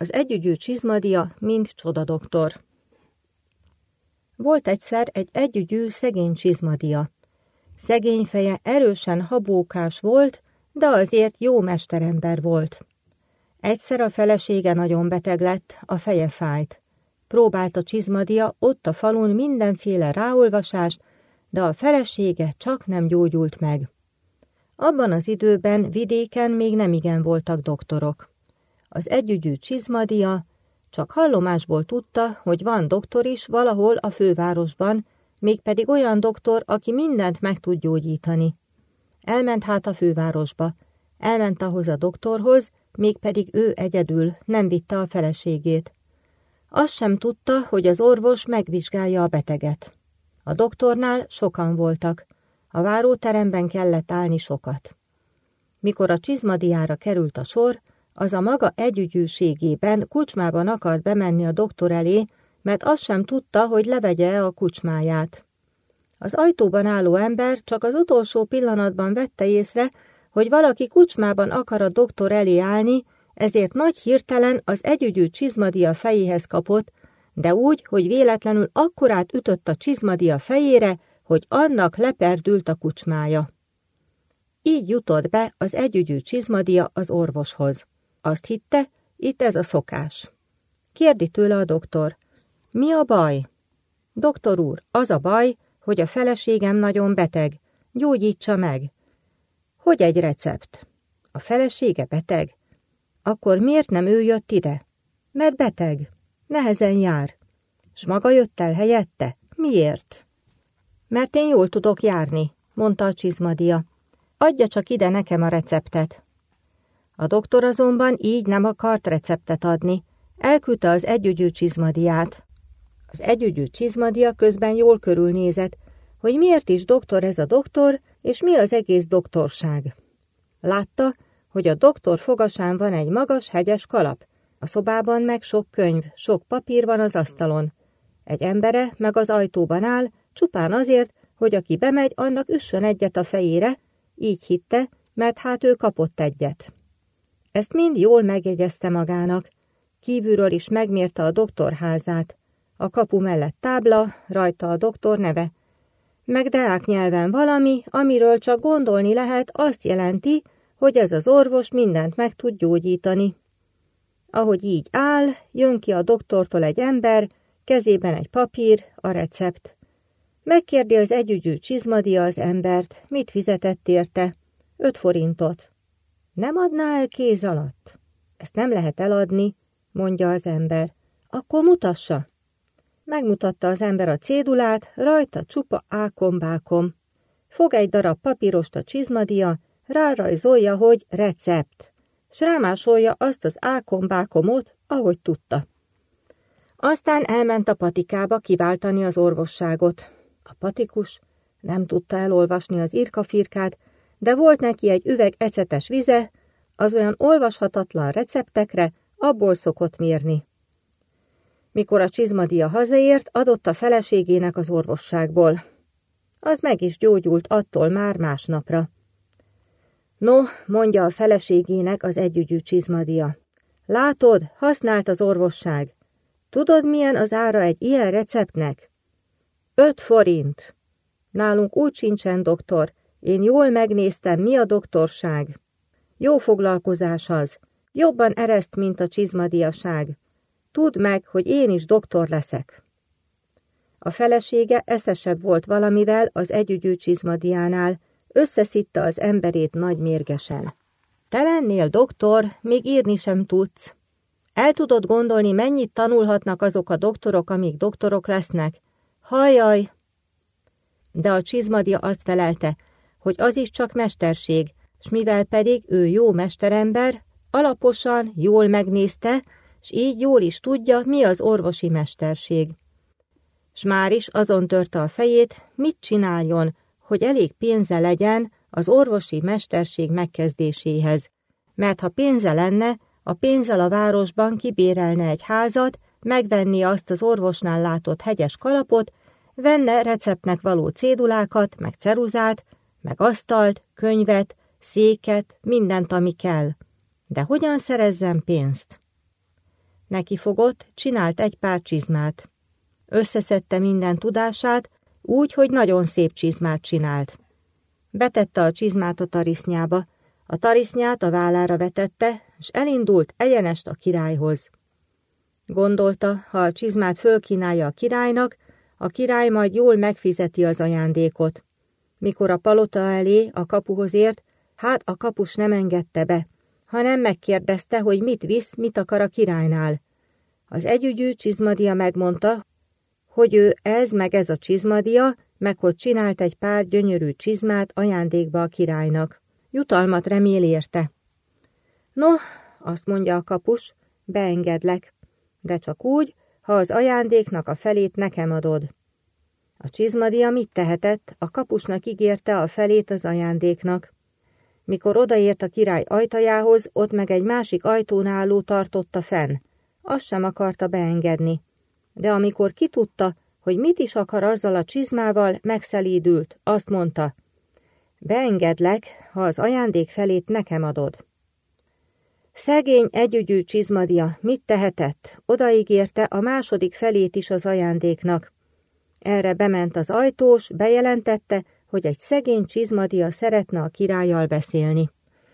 Az együgyű csizmadia, mind csodadoktor. Volt egyszer egy együgyű szegény csizmadia. Szegény feje erősen habókás volt, de azért jó mesterember volt. Egyszer a felesége nagyon beteg lett, a feje fájt. Próbált a csizmadia ott a falun mindenféle ráolvasást, de a felesége csak nem gyógyult meg. Abban az időben vidéken még nemigen voltak doktorok. Az együgyű csizmadia csak hallomásból tudta, hogy van doktor is valahol a fővárosban, mégpedig olyan doktor, aki mindent meg tud gyógyítani. Elment hát a fővárosba, elment ahhoz a doktorhoz, mégpedig ő egyedül, nem vitte a feleségét. Azt sem tudta, hogy az orvos megvizsgálja a beteget. A doktornál sokan voltak, a váróteremben kellett állni sokat. Mikor a csizmadiára került a sor, az a maga együgyűségében kucsmában akart bemenni a doktor elé, mert azt sem tudta, hogy levegye a kucsmáját. Az ajtóban álló ember csak az utolsó pillanatban vette észre, hogy valaki kucsmában akar a doktor elé állni, ezért nagy hirtelen az együgyű csizmadia fejéhez kapott, de úgy, hogy véletlenül akkorát ütött a csizmadia fejére, hogy annak leperdült a kucsmája. Így jutott be az együgyű csizmadia az orvoshoz. Azt hitte, itt ez a szokás. Kérdi tőle a doktor: mi a baj? Doktor úr, az a baj, hogy a feleségem nagyon beteg. Gyógyítsa meg. Hogy egy recept? A felesége beteg? Akkor miért nem ő jött ide? Mert beteg. Nehezen jár. S maga jött el helyette? Miért? Mert én jól tudok járni, mondta a csizmadia. Adja csak ide nekem a receptet. A doktor azonban így nem akart receptet adni. Elküldte az együgyű csizmadiát. Az együgyű csizmadia közben jól körülnézett, hogy miért is doktor ez a doktor, és mi az egész doktorság. Látta, hogy a doktor fogasán van egy magas, hegyes kalap, a szobában meg sok könyv, sok papír van az asztalon. Egy embere meg az ajtóban áll, csupán azért, hogy aki bemegy, annak üssön egyet a fejére, így hitte, mert hát ő kapott egyet. Ezt mind jól megjegyezte magának. Kívülről is megmérte a doktor házát. A kapu mellett tábla, rajta a doktor neve. Meg deák nyelven valami, amiről csak gondolni lehet, azt jelenti, hogy ez az orvos mindent meg tud gyógyítani. Ahogy így áll, jön ki a doktortól egy ember, kezében egy papír, a recept. Megkérdi az együgyű csizmadia az embert, mit fizetett érte. 5 forintot. Nem adná el kéz alatt? Ezt nem lehet eladni, mondja az ember. Akkor mutassa. Megmutatta az ember a cédulát, rajta csupa ákombákom. Fog egy darab papírost a csizmadia, rárajzolja, hogy recept, s rámásolja azt az ákombákomot, ahogy tudta. Aztán elment a patikába kiváltani az orvosságot. A patikus nem tudta elolvasni az irkafirkát, de volt neki egy üveg ecetes vize, az olyan olvashatatlan receptekre abból szokott mérni. Mikor a csizmadia hazaért, adott a feleségének az orvosságból. Az meg is gyógyult attól már másnapra. No, mondja a feleségének az együgyű csizmadia. Látod, használt az orvosság. Tudod, milyen az ára egy ilyen receptnek? 5 forint. Nálunk úgy sincsen doktor. Én jól megnéztem, mi a doktorság. Jó foglalkozás az. Jobban ereszt, mint a csizmadiaság. Tudd meg, hogy én is doktor leszek. A felesége eszesebb volt valamivel az együgyű csizmadiánál, összeszitta az emberét nagy mérgesen. Te lennél doktor, még írni sem tudsz. El tudod gondolni, mennyit tanulhatnak azok a doktorok, amíg doktorok lesznek? Hajjaj! De a csizmadia azt felelte, hogy az is csak mesterség, s mivel pedig ő jó mesterember, alaposan, jól megnézte, s így jól is tudja, mi az orvosi mesterség. S már is azon törte a fejét, mit csináljon, hogy elég pénze legyen az orvosi mesterség megkezdéséhez, mert ha pénze lenne, a pénzzel a városban kibérelne egy házat, megvenni azt az orvosnál látott hegyes kalapot, venne receptnek való cédulákat, meg ceruzát, meg asztalt, könyvet, széket, mindent, ami kell. De hogyan szerezzen pénzt? Nekifogott, csinált egy pár csizmát. Összeszedte minden tudását, úgy, hogy nagyon szép csizmát csinált. Betette a csizmát a tarisznyába, a tarisznyát a vállára vetette, és elindult egyenest a királyhoz. Gondolta, ha a csizmát fölkínálja a királynak, a király majd jól megfizeti az ajándékot. Mikor a palota elé, a kapuhoz ért, hát a kapus nem engedte be, hanem megkérdezte, hogy mit visz, mit akar a királynál. Az együgyű csizmadia megmondta, hogy ő ez meg ez a csizmadia, meg hogy csinált egy pár gyönyörű csizmát ajándékba a királynak. Jutalmat remél érte. No, azt mondja a kapus, beengedlek, de csak úgy, ha az ajándéknak a felét nekem adod. A csizmadia mit tehetett, a kapusnak ígérte a felét az ajándéknak. Mikor odaért a király ajtajához, ott meg egy másik ajtónáló tartotta fenn. Azt sem akarta beengedni. De amikor kitudta, hogy mit is akar azzal a csizmával, megszelídült, azt mondta, beengedlek, ha az ajándék felét nekem adod. Szegény együgyű csizmadia mit tehetett? Odaígérte a második felét is az ajándéknak. Erre bement az ajtós, bejelentette, hogy egy szegény csizmadia szeretne a királlyal beszélni.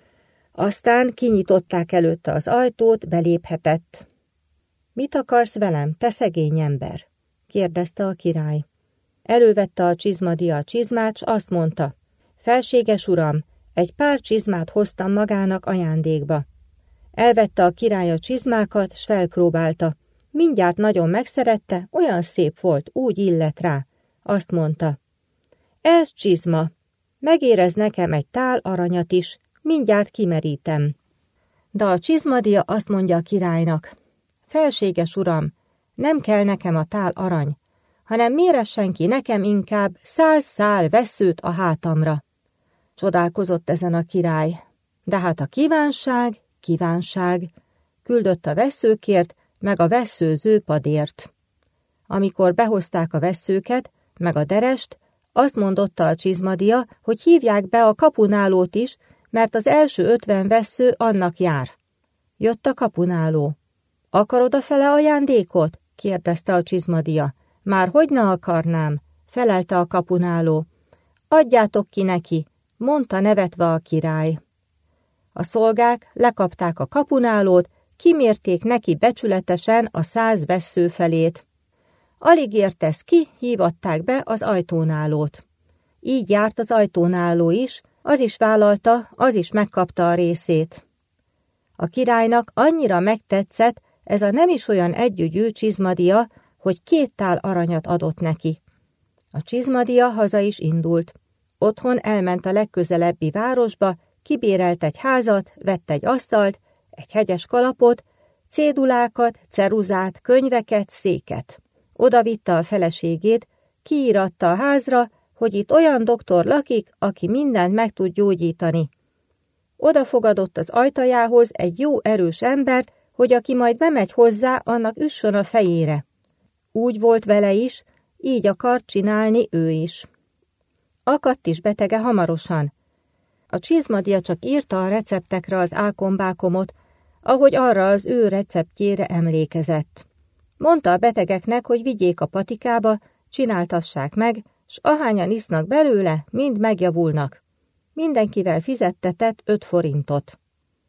Aztán kinyitották előtte az ajtót, beléphetett. Mit akarsz velem, te szegény ember? Kérdezte a király. Elővette a csizmadia a csizmát, s azt mondta, felséges uram, egy pár csizmát hoztam magának ajándékba. Elvette a király a csizmákat, s felpróbálta. Mindjárt nagyon megszerette, olyan szép volt, úgy illett rá. Azt mondta, ez csizma, megérez nekem egy tál aranyat is, mindjárt kimerítem. De a csizmadia azt mondja a királynak, felséges uram, nem kell nekem a tál arany, hanem méressen ki nekem inkább 100 szál vesszőt a hátamra. Csodálkozott ezen a király, de hát a kívánság, küldött a vesszőkért, meg a vesszőző padért. Amikor behozták a vesszőket, meg a derest, azt mondotta a csizmadia, hogy hívják be a kapunálót is, mert az első 50 vessző annak jár. Jött a kapunáló. Akarod a fele ajándékot? Kérdezte a csizmadia. Már hogy ne akarnám? Felelte a kapunáló. Adjátok ki neki, mondta nevetve a király. A szolgák lekapták a kapunálót, kimérték neki becsületesen a 100 vessző felét. Alig ért ez ki, hívatták be az ajtónálót. Így járt az ajtónáló is, az is vállalta, az is megkapta a részét. A királynak annyira megtetszett ez a nem is olyan együgyű csizmadia, hogy 2 tál aranyat adott neki. A csizmadia haza is indult. Otthon elment a legközelebbi városba, kibérelt egy házat, vett egy asztalt, egy hegyes kalapot, cédulákat, ceruzát, könyveket, széket. Oda vitte a feleségét, kiíratta a házra, hogy itt olyan doktor lakik, aki mindent meg tud gyógyítani. Oda fogadott az ajtajához egy jó erős embert, hogy aki majd bemegy hozzá, annak üssön a fejére. Úgy volt vele is, így akart csinálni ő is. Akadt is betege hamarosan. A csizmadia csak írta a receptekre az ákombákomot, ahogy arra az ő receptjére emlékezett. Mondta a betegeknek, hogy vigyék a patikába, csináltassák meg, s ahányan isznak belőle, mind megjavulnak. Mindenkivel fizettetett 5 forintot.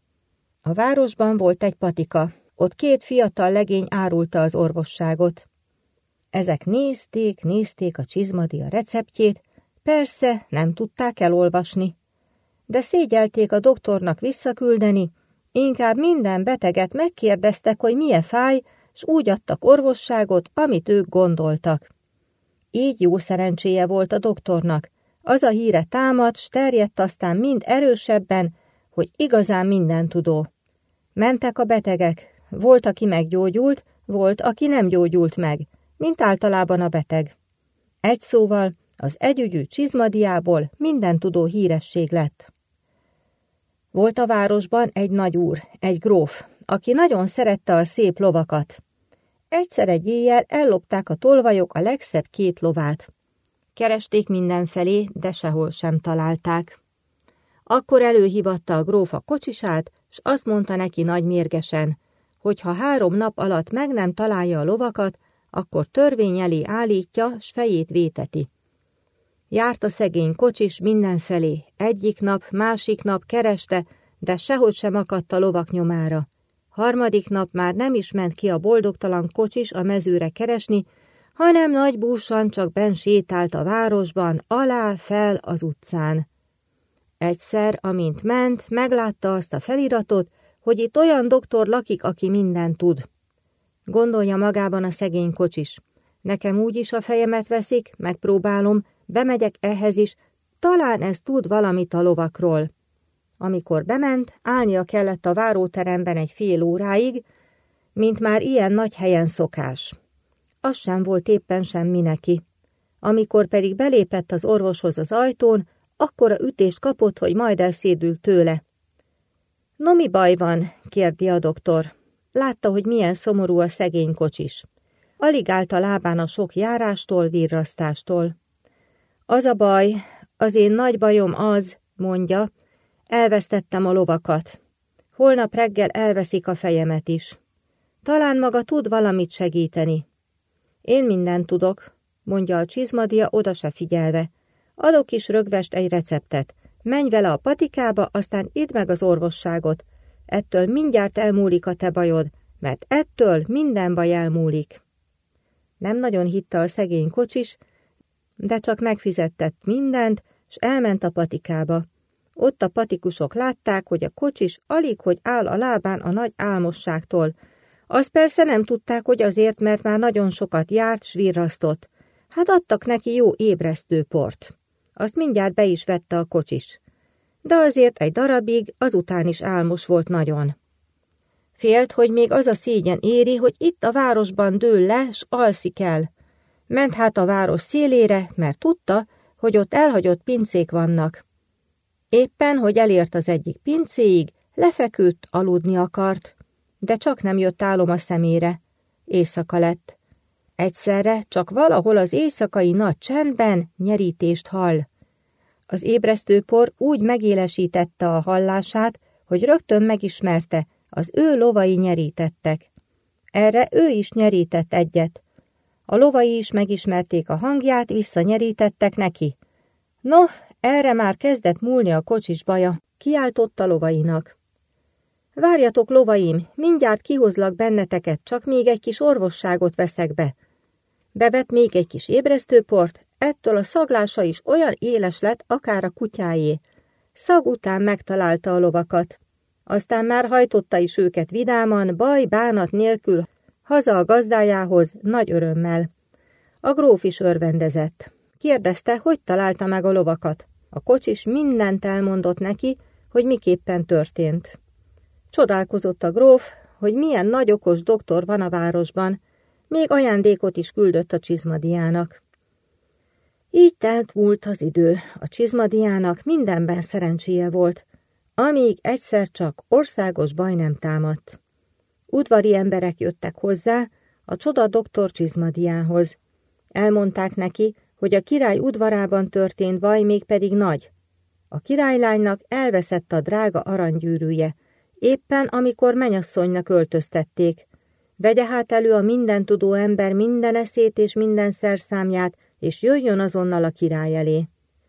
A városban volt egy patika, ott 2 fiatal legény árulta az orvosságot. Ezek nézték a csizmadia receptjét, persze nem tudták elolvasni. De szégyelték a doktornak visszaküldeni, inkább minden beteget megkérdeztek, hogy milyen fáj, s úgy adtak orvosságot, amit ők gondoltak. Így jó szerencséje volt a doktornak. Az a híre támadt, s terjedt aztán mind erősebben, hogy igazán mindentudó. Mentek a betegek, volt, aki meggyógyult, volt, aki nem gyógyult meg, mint általában a beteg. Egy szóval az együgyű csizmadiából mindentudó híresség lett. Volt a városban egy nagyúr, egy gróf, aki nagyon szerette a szép lovakat. Egyszer egy éjjel ellopták a tolvajok a legszebb 2 lovát. Keresték mindenfelé, de sehol sem találták. Akkor előhívatta a gróf a kocsisát, s azt mondta neki nagy mérgesen, hogy ha 3 nap alatt meg nem találja a lovakat, akkor törvény elé állítja, s fejét véteti. Járt a szegény kocsis mindenfelé, egyik nap, másik nap kereste, de sehogy sem akadt a lovak nyomára. 3. nap már nem is ment ki a boldogtalan kocsis a mezőre keresni, hanem nagy búsan csak benn sétált a városban, alá-fel az utcán. Egyszer, amint ment, meglátta azt a feliratot, hogy itt olyan doktor lakik, aki mindent tud. Gondolja magában a szegény kocsis. Nekem úgyis a fejemet veszik, megpróbálom, bemegyek ehhez is, talán ez tud valamit a lovakról. Amikor bement, állnia kellett a váróteremben egy fél óráig, mint már ilyen nagy helyen szokás. Az sem volt éppen semmi neki. Amikor pedig belépett az orvoshoz az ajtón, akkora ütést kapott, hogy majd elszédült tőle. No, mi baj van? Kérdi a doktor. Látta, hogy milyen szomorú a szegény kocsis. Alig állt a lábán a sok járástól, virrasztástól. Az a baj, az én nagy bajom az, mondja, elvesztettem a lovakat. Holnap reggel elveszik a fejemet is. Talán maga tud valamit segíteni. Én mindent tudok, mondja a csizmadia oda se figyelve. Adok is rögvest egy receptet. Menj vele a patikába, aztán idd meg az orvosságot. Ettől mindjárt elmúlik a te bajod, mert ettől minden baj elmúlik. Nem nagyon hitte a szegény kocsis, de csak megfizettett mindent, s elment a patikába. Ott a patikusok látták, hogy a kocsis alig, hogy áll a lábán a nagy álmosságtól. Azt persze nem tudták, hogy azért, mert már nagyon sokat járt, s virrasztott. Hát adtak neki jó ébresztőport. Azt mindjárt be is vette a kocsis. De azért egy darabig, azután is álmos volt nagyon. Félt, hogy még az a szégyen éri, hogy itt a városban dől le, s alszik el. Ment hát a város szélére, mert tudta, hogy ott elhagyott pincék vannak. Éppen, hogy elért az egyik pincéig, lefeküdt, aludni akart, de csak nem jött álom a szemére. Éjszaka lett. Egyszerre csak valahol az éjszakai nagy csendben nyerítést hall. Az ébresztőpor úgy megélesítette a hallását, hogy rögtön megismerte, az ő lovai nyerítettek. Erre ő is nyerített egyet. A lovai is megismerték a hangját, visszanyerítettek neki. No, erre már kezdett múlni a kocsis baja, kiáltott a lovainak. Várjatok, lovaim, mindjárt kihozlak benneteket, csak még egy kis orvosságot veszek be. Bevett még egy kis ébresztőport, ettől a szaglása is olyan éles lett, akár a kutyáé. Szag után megtalálta a lovakat. Aztán már hajtotta is őket vidáman, baj, bánat nélkül, haza a gazdájához, nagy örömmel. A gróf is örvendezett. Kérdezte, hogy találta meg a lovakat. A kocsis mindent elmondott neki, hogy miképpen történt. Csodálkozott a gróf, hogy milyen nagy okos doktor van a városban, még ajándékot is küldött a csizmadiának. Így telt múlt az idő, a csizmadiának mindenben szerencséje volt, amíg egyszer csak országos baj nem támadt. Udvari emberek jöttek hozzá a csoda doktor csizmadiához. Elmondták neki, hogy a király udvarában történt baj, mégpedig nagy. A királylánynak elveszett a drága aranygyűrűje, éppen amikor menyasszonynak öltöztették. Vegye hát elő a mindentudó ember minden eszét és minden szerszámját, és jöjjön azonnal a király elé.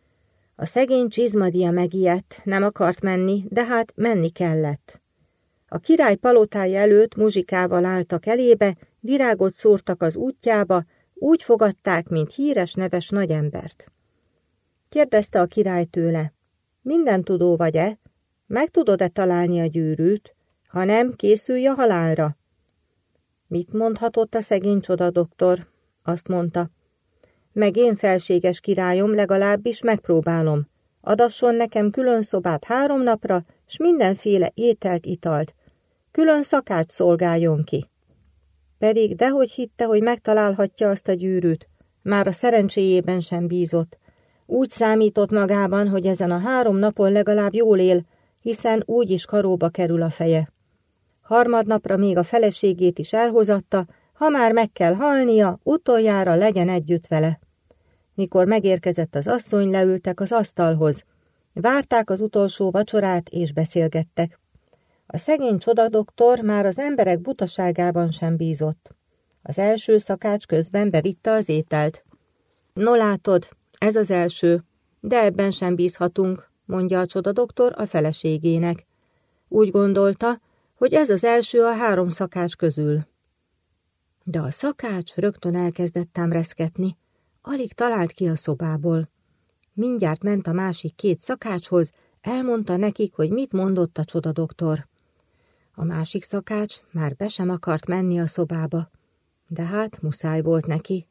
A szegény csizmadia megijedt, nem akart menni, de hát menni kellett. A király palotája előtt muzsikával álltak elébe, virágot szórtak az útjába, úgy fogadták, mint híres neves nagyembert. Kérdezte a király tőle, mindentudó vagy-e? Meg tudod-e találni a gyűrűt? Ha nem, készülj a halálra. Mit mondhatott a szegény csodadoktor? Azt mondta, meg én, felséges királyom, legalábbis megpróbálom. Adasson nekem külön szobát 3 napra, s mindenféle ételt, italt. Külön szakács szolgáljon ki. Pedig dehogy hitte, hogy megtalálhatja azt a gyűrűt. Már a szerencséjében sem bízott. Úgy számított magában, hogy ezen a 3 napon legalább jól él, hiszen úgyis karóba kerül a feje. Harmadnapra még a feleségét is elhozatta, ha már meg kell halnia, utoljára legyen együtt vele. Mikor megérkezett az asszony, leültek az asztalhoz. Várták az utolsó vacsorát és beszélgettek. A szegény csodadoktor már az emberek butaságában sem bízott. Az első szakács közben bevitte az ételt. No látod, ez az első, de ebben sem bízhatunk, mondja a csodadoktor a feleségének. Úgy gondolta, hogy ez az első a 3 szakács közül. De a szakács rögtön elkezdett támreszketni, alig talált ki a szobából. Mindjárt ment a másik 2 szakácshoz, elmondta nekik, hogy mit mondott a csodadoktor. A másik szakács már be sem akart menni a szobába, de hát muszáj volt neki.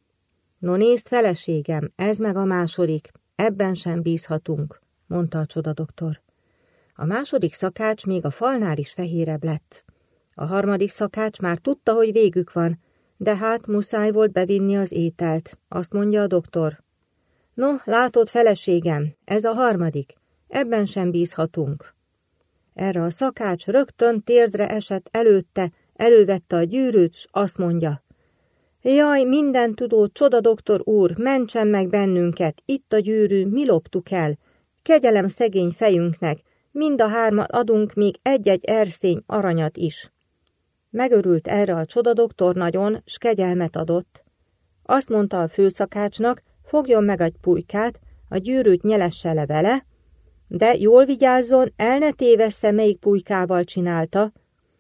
No nézd, feleségem, ez meg a második, ebben sem bízhatunk, mondta a csodadoktor. A második szakács még a falnál is fehérebb lett. A harmadik szakács már tudta, hogy végük van, de hát muszáj volt bevinni az ételt, azt mondja a doktor. No, látod, feleségem, ez a harmadik, ebben sem bízhatunk. Erre a szakács rögtön térdre esett előtte, elővette a gyűrűt, s azt mondja. Jaj, mindentudó csodadoktor úr, mentsen meg bennünket, itt a gyűrű, mi loptuk el. Kegyelem szegény fejünknek, mind a 3 adunk még egy-egy erszény aranyat is. Megörült erre a csodadoktor nagyon, s kegyelmet adott. Azt mondta a főszakácsnak, fogjon meg egy pulykát, a gyűrűt nyelesse le vele, de jól vigyázzon, el ne tévessze, melyik pulykával csinálta.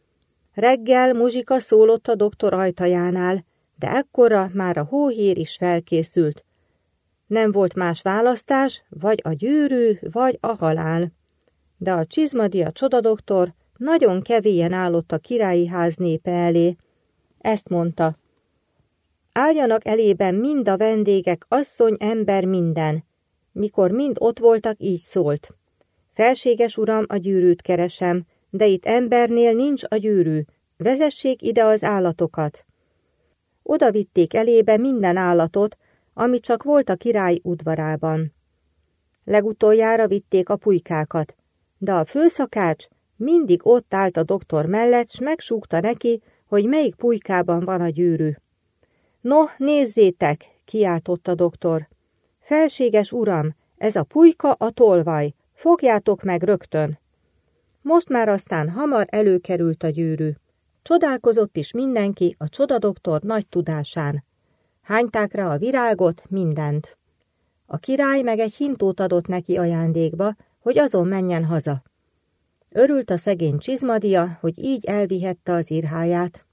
Reggel muzsika szólott a doktor ajtajánál, de ekkorra már a hóhér is felkészült. Nem volt más választás, vagy a gyűrű, vagy a halál. De a csizmadia csodadoktor nagyon kevélyen állott a királyi ház népe elé. Ezt mondta. Álljanak elében mind a vendégek, asszony, ember, minden. Mikor mind ott voltak, így szólt. Felséges uram, a gyűrűt keresem, de itt embernél nincs a gyűrű. Vezessék ide az állatokat. Oda vitték elébe minden állatot, ami csak volt a király udvarában. Legutoljára vitték a pulykákat, de a főszakács mindig ott állt a doktor mellett, s megsúgta neki, hogy melyik pulykában van a gyűrű. No, nézzétek, kiáltott a doktor. Felséges uram, ez a pulyka a tolvaj, fogjátok meg rögtön. Most már aztán hamar előkerült a gyűrű. Csodálkozott is mindenki a csodadoktor nagy tudásán. Hányták rá a virágot, mindent. A király meg egy hintót adott neki ajándékba, hogy azon menjen haza. Örült a szegény csizmadia, hogy így elvihette az irháját.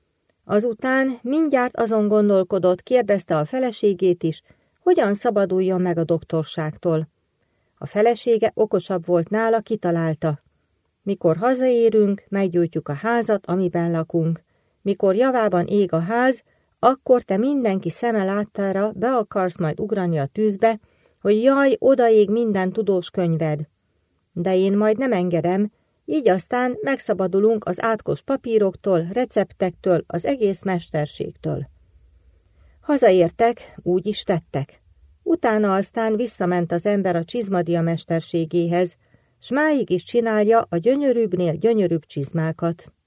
Azután mindjárt azon gondolkodott, kérdezte a feleségét is, hogyan szabaduljon meg a doktorságtól. A felesége okosabb volt nála, kitalálta. Mikor hazaérünk, meggyújtjuk a házat, amiben lakunk. Mikor javában ég a ház, akkor te mindenki szeme láttára be akarsz majd ugrani a tűzbe, hogy jaj, odaég minden tudós könyved. De én majd nem engedem, így aztán megszabadulunk az átkos papíroktól, receptektől, az egész mesterségtől. Hazaértek, úgy is tettek. Utána aztán visszament az ember a csizmadia mesterségéhez, s máig is csinálja a gyönyörűbbnél gyönyörűbb csizmákat.